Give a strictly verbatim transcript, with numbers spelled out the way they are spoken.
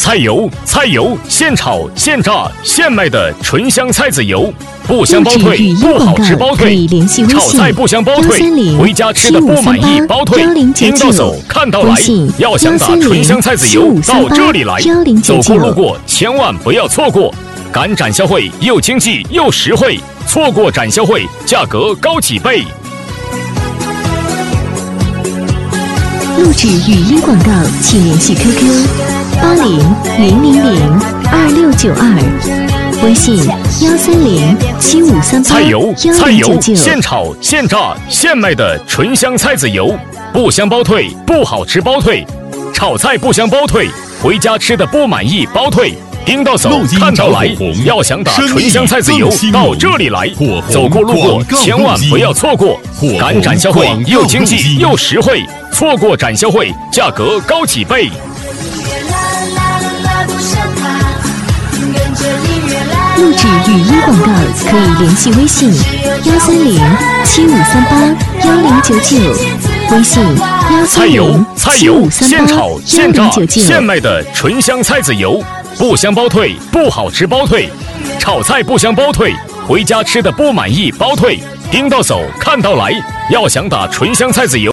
菜油，菜油，现炒现炸现卖的纯香菜籽油，不香包退，不好吃包退。炒菜不香包退，回家吃的不满意包退。听到手，看到来，要想打纯香菜籽油，到这里来。走过路过，千万不要错过。赶展销会又经济又实惠，错过展销会，价格高几倍。 录制语音广告，请联系 Q Q 八零零零零二六九二，微信幺三零七五三八菜油， 幺零九九。 现炒现炸现卖的纯香菜籽油，不香包退，不好吃包退。炒菜不香包退，回家吃的不满意包退。听到手，看到来，要想打纯香菜籽油，到这里来。走过路过，千万不要错过。赶展销会又经济又实惠，错过展销会，价格高几倍。 录制语音广告可以联系微信幺三零七五三八幺零九九，微信幺三零七五三八幺零九九。 现卖的纯香菜籽油，不香包退，不好吃包退。炒菜不香包退，回家吃的不满意包退。听到手，看到来，要想打纯香菜籽油。